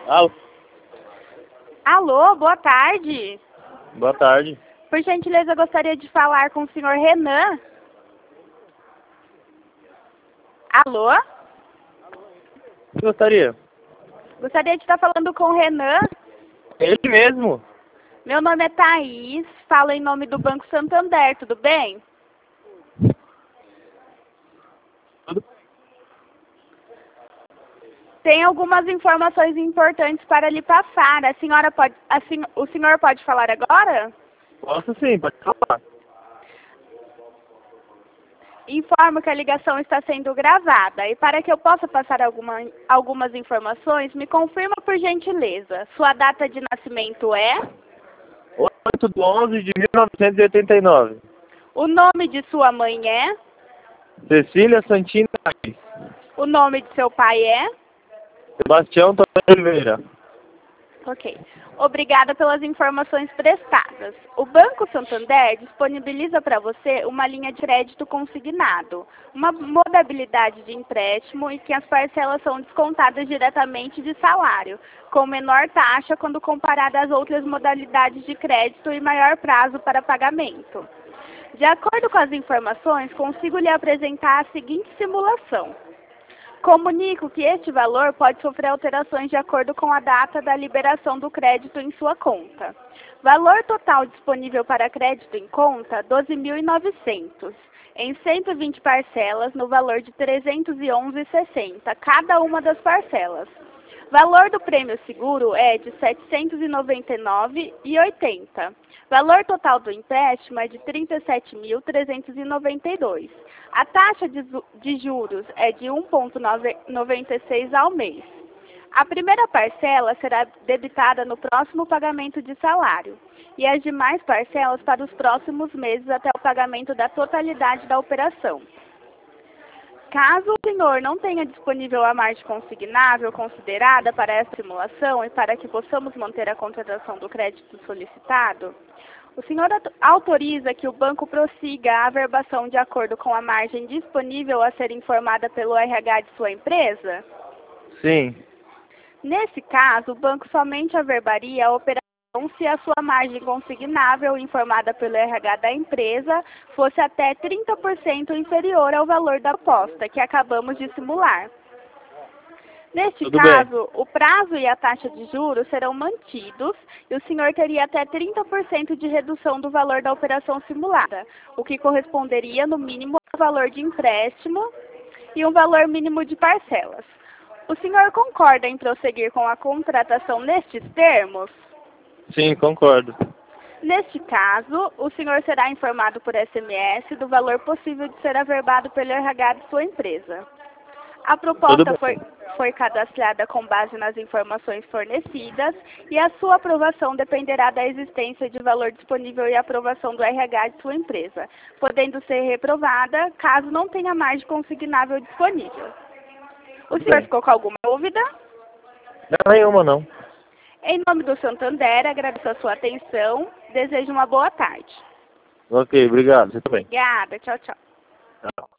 Alô? Alô, boa tarde. Boa tarde. Por gentileza, eu gostaria de falar com o senhor Renan. Alô? Gostaria? Gostaria de estar falando com o Renan. Ele mesmo. Meu nome é Thaís, falo em nome do Banco Santander, tudo bem? Tudo? Tem algumas informações importantes para lhe passar. O senhor pode falar agora? Posso sim, pode falar. Informo que a ligação está sendo gravada e para que eu possa passar algumas informações, me confirma por gentileza. Sua data de nascimento é? 8/11/1989. O nome de sua mãe é? Cecília Santina Reis. O nome de seu pai é? Sebastião Antônio Oliveira. Ok. Obrigada pelas informações prestadas. O Banco Santander disponibiliza para você uma linha de crédito consignado, uma modalidade de empréstimo em que as parcelas são descontadas diretamente de salário, com menor taxa quando comparada às outras modalidades de crédito e maior prazo para pagamento. De acordo com as informações, consigo lhe apresentar a seguinte simulação. Comunico que este valor pode sofrer alterações de acordo com a data da liberação do crédito em sua conta. Valor total disponível para crédito em conta, 12.900, em 120 parcelas no valor de 311,60, cada uma das parcelas. Valor do prêmio seguro é de 799,80. Valor total do empréstimo é de 37.392. A taxa de juros é de 1,96 ao mês. A primeira parcela será debitada no próximo pagamento de salário e as demais parcelas para os próximos meses até o pagamento da totalidade da operação. Caso o senhor não tenha disponível a margem consignável considerada para essa simulação e para que possamos manter a contratação do crédito solicitado, o senhor autoriza que o banco prossiga a averbação de acordo com a margem disponível a ser informada pelo RH de sua empresa? Sim. Nesse caso, o banco somente averbaria a operação se a sua margem consignável informada pelo RH da empresa fosse até 30% inferior ao valor da aposta que acabamos de simular. Neste Tudo caso, bem. o prazo e a taxa de juros serão mantidos e o senhor teria até 30% de redução do valor da operação simulada, o que corresponderia no mínimo ao valor de empréstimo e um valor mínimo de parcelas. O senhor concorda em prosseguir com a contratação nestes termos? Sim, concordo. Neste caso, o senhor será informado por SMS do valor possível de ser averbado pelo RH de sua empresa. A proposta foi cadastrada com base nas informações fornecidas e a sua aprovação dependerá da existência de valor disponível e aprovação do RH de sua empresa, podendo ser reprovada caso não tenha margem consignável disponível. O senhor ficou com alguma dúvida? Não, nenhuma não. Em nome do Santander, agradeço a sua atenção. Desejo uma boa tarde. Ok, obrigado. Você também. Obrigada. Tchau, tchau. Tchau.